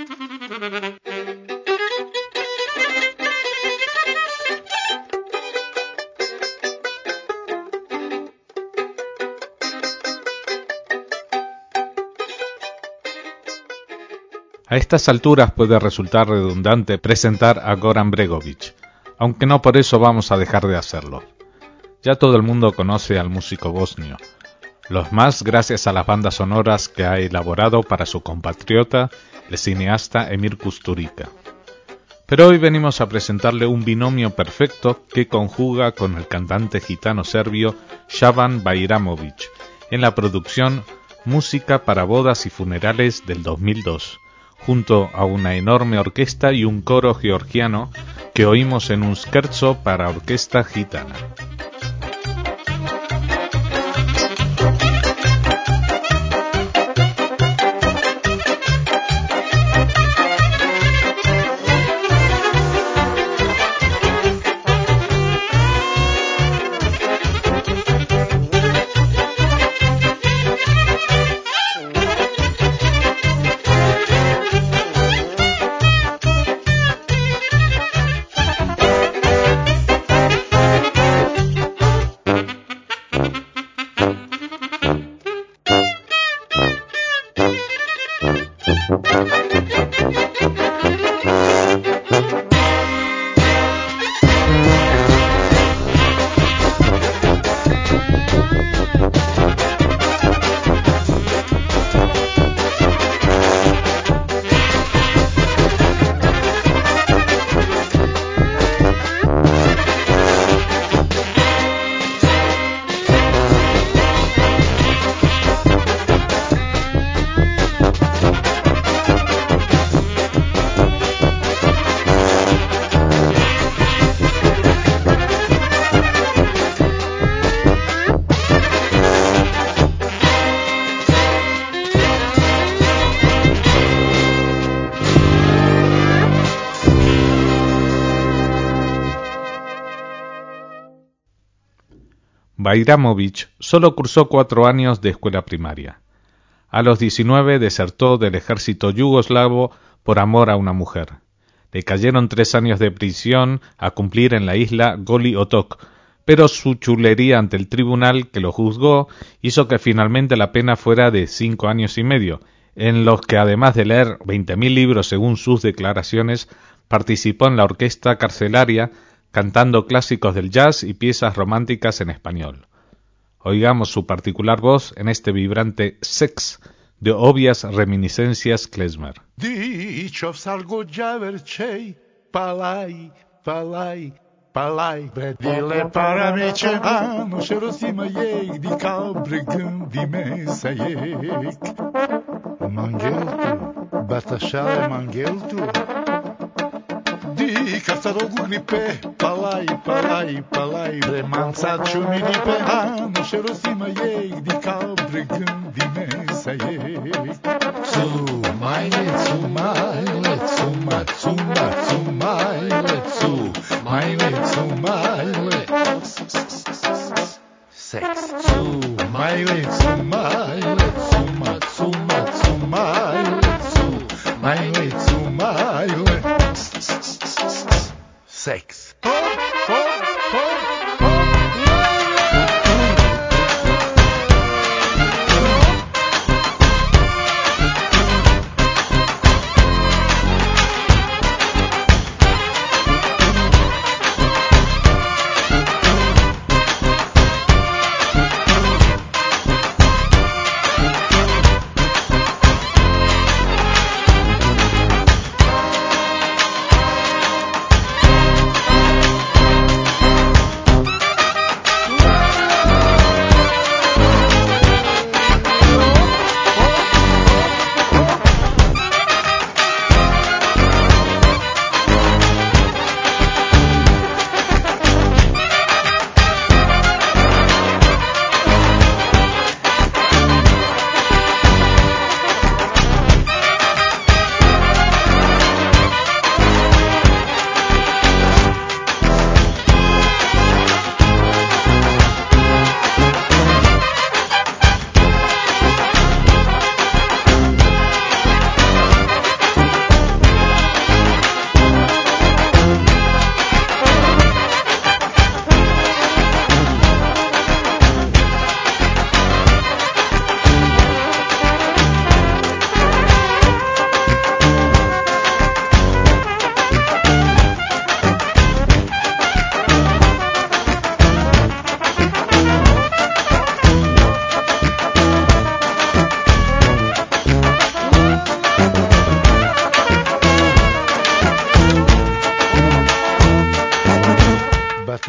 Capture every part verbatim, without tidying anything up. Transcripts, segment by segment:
A estas alturas puede resultar redundante presentar a Goran Bregović, aunque no por eso vamos a dejar de hacerlo. Ya todo el mundo conoce al músico bosnio, los más gracias a las bandas sonoras que ha elaborado para su compatriota, el cineasta Emir Kusturica. Pero hoy venimos a presentarle un binomio perfecto que conjuga con el cantante gitano serbio Šaban Bajramović en la producción Música para bodas y funerales del dos mil dos. Junto a una enorme orquesta y un coro georgiano que oímos en un scherzo para orquesta gitana. Bajramović solo cursó cuatro años de escuela primaria. A los diecinueve desertó del ejército yugoslavo por amor a una mujer. Le cayeron tres años de prisión a cumplir en la isla Goli Otok, pero su chulería ante el tribunal que lo juzgó hizo que finalmente la pena fuera de cinco años y medio, en los que además de leer veinte mil libros según sus declaraciones, participó en la orquesta carcelaria cantando clásicos del jazz y piezas románticas en español. Oigamos su particular voz en este vibrante Sex de obvias reminiscencias klezmer. Dičov sargođaverčej, palaj, palaj, palaj. Bredile paramiće, ano šerosima jek, di kalbrigın di mesajek. Mangeltu, batašale mangeltu. Di kastarogu gripe, palaj, palaj, palaj. Remanca čumi dipe, ano šerosima jek, di kalbrigın di mesajek. Cumajle, cumajle, cuma, cuma, cumajle, cumajle, cumajle. Sex. Cumajle, cumajle, cuma, cuma, cumajle, cumajle, cumajle. Sex.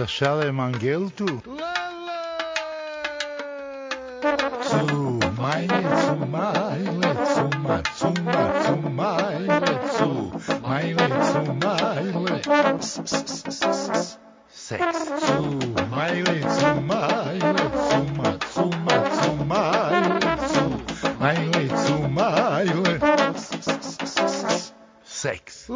szalem angieltu. Zu meine, zu meine, zu ma, zu ma, zu meine, zu meine, zu meine. Sex. Zu meine, zu meine, zu ma, zu ma, zu meine, zu meine, zu meine. Sex.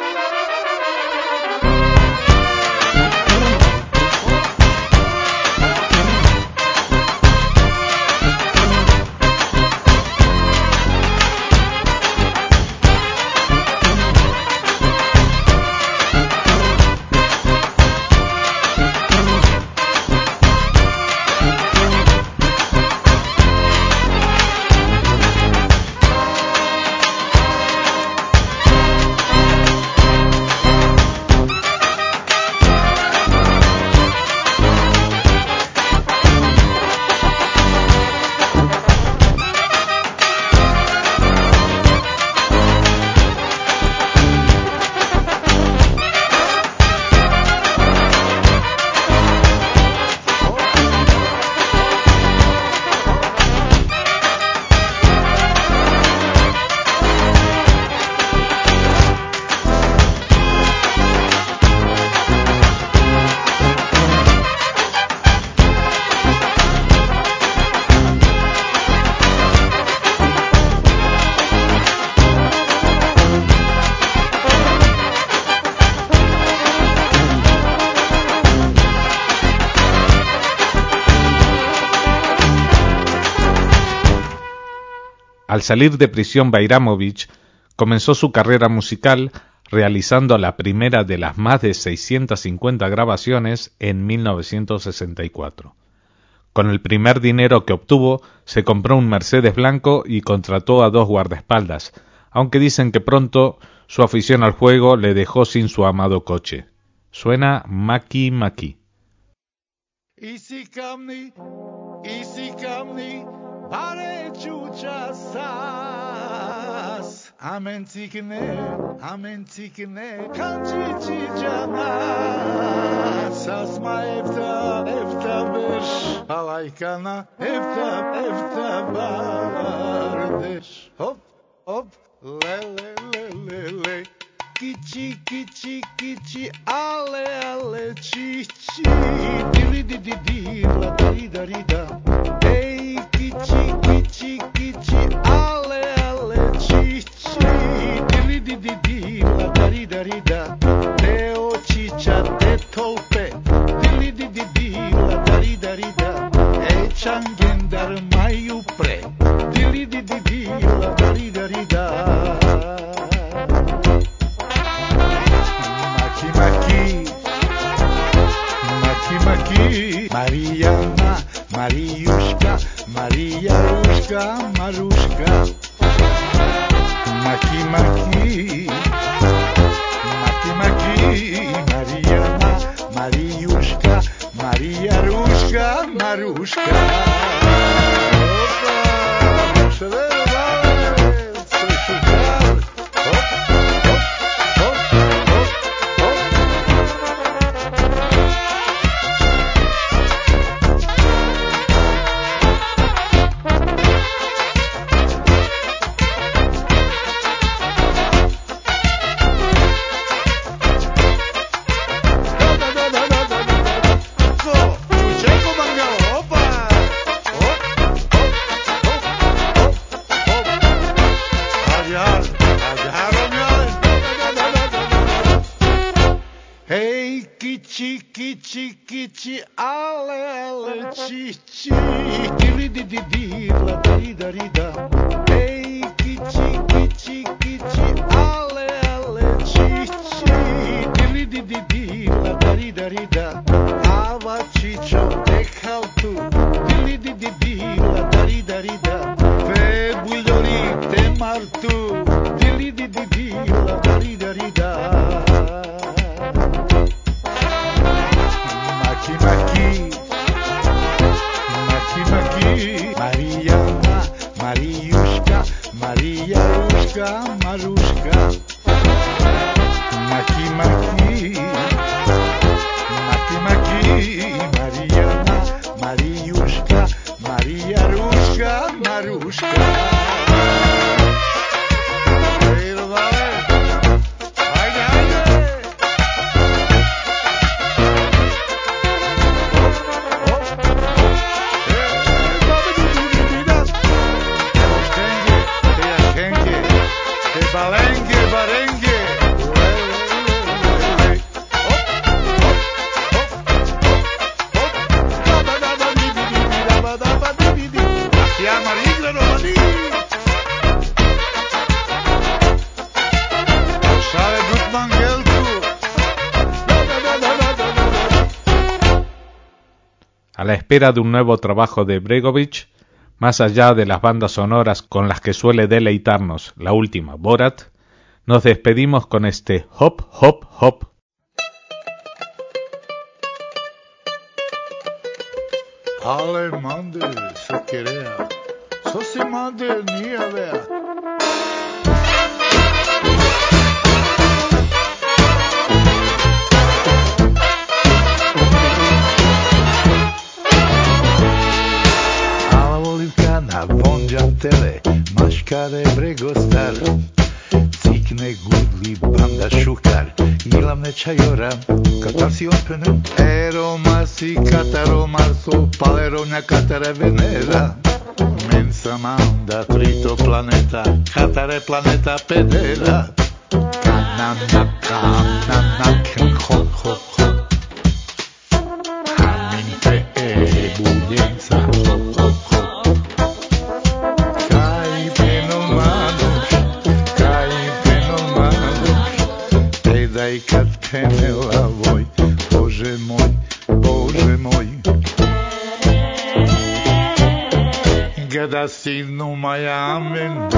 Al salir de prisión, Bajramović comenzó su carrera musical realizando la primera de las más de seiscientas cincuenta grabaciones en mil novecientos sesenta y cuatro. Con el primer dinero que obtuvo, se compró un Mercedes blanco y contrató a dos guardaespaldas, aunque dicen que pronto su afición al juego le dejó sin su amado coche. Suena Maki Maki. Isi kamni, isi kamni, pare čuča sas. Amen cikne, amen cikne, kanči čičana. Sasma evta, evta beš, alaykana, evta, evta bardeş. Hop, hop, le, le, le, le, le. Kici, kici, kici, ale, ale, cici. Dili, di, di, di, la, di, da, di, da. Ey, kici, kici, kici, ale, ale, cici. Dili, di, di, di, la, di, da, di, da. Te očića, te tolpe. Dili, di, di, di, la, di, da, di, da. Ej, čangendar, maju pre. Dili, di, di, di, la, di, da, di, da. Maki, Marijana, Marijuška, Marijaruška, Maruška. Maki, maki, maki, maki, Marijana, Marijuška, Marijaruška, Maruška. Opa, šedero dale, sve šutar. Hop, hop, hop, hop, hop. Kici, kici, kici, ale, ale, cici. Dili, di, di, di, la, di, da, di, da. Ej, kici, kici, kici, ale, ale, cici. Dili, di, di, di, la, di, da, di, da. Ava, cicio, dekal tu. Dili, di, di, di, la, di, da, di, da. Fe, buljori, te martu. Dili, di, di, di, la, di, da, di, da. Maki, maki, maki, Marijana, Marijuška, Marijaruška, Maruška. Maki, maki, maki, maki, A la espera de un nuevo trabajo de Bregović, más allá de las bandas sonoras con las que suele deleitarnos, la última, Borat, nos despedimos con este Hop, Hop, Hop. Ale mande se querea, so se mande nije vea. Tele, maškare bregostar, cikne gudli banda šukar, ilamne čajora, katar si openen, eroma si kataro marso, paleronja katare venera, mensa manda trito planeta, katare planeta pedera, kanana kanana ken hop hop hop, haminte e buljenca hop hop hop. I kad penela voj, Bože moj, Bože moj. Gada sinu maja amen.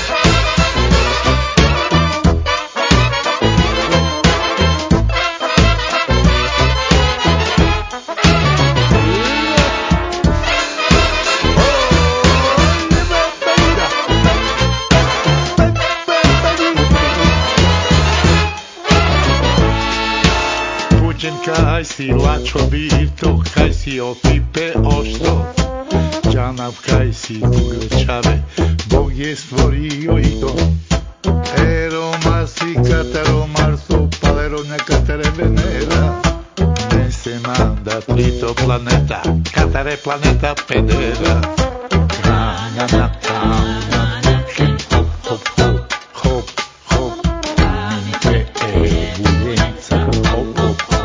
Kaj si lačo bito, kaj si opipe ošto, džanav kaj si ugrečave, Bog je stvorio i to. Eroma si kataro marso, paleronja katare venera, ne se manda trito planeta, katare planeta pedera. Kanana, kanana, hip hop, hop, hop, hop, hop, minte e buljenca, hop, hop, hop.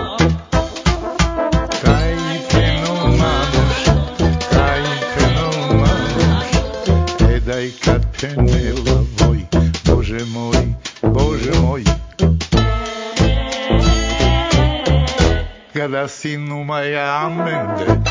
I kad penela voj, Bože moj, Bože moj. Kada sinu maja amende.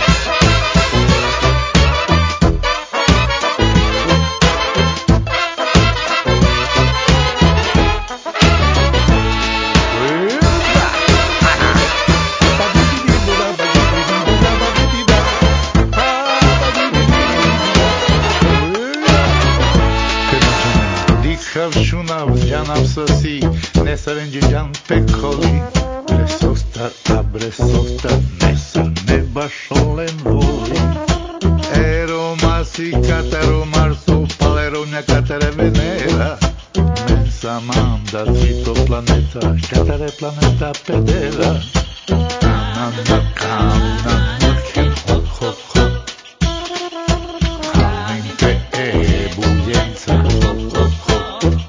Šunav, džanav sosi, nesarendži džan pekoli, bresostar, a bresostar, nesar ne baš olen voli. Eroma si kataro marso, paleronja katare venera, mensa manda trito planeta, katare planeta pedera. Kanana, kanana, hip hop, hop, hop, haminte e buljenca, hop, hop, hop.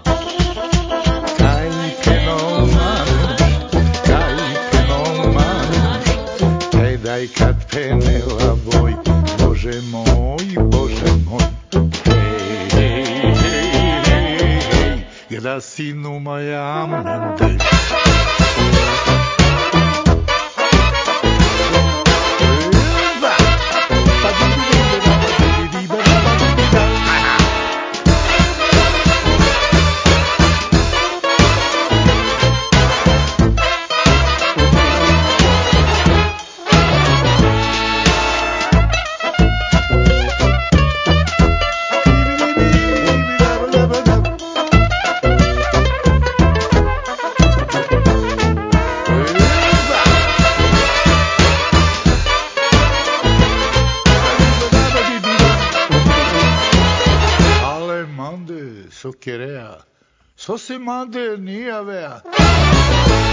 I kad penela voj, Bože moj, Bože moj. Hej, hej, hej, hej, hej, gda sinu maja amende. so che rea, so se mande ni avea.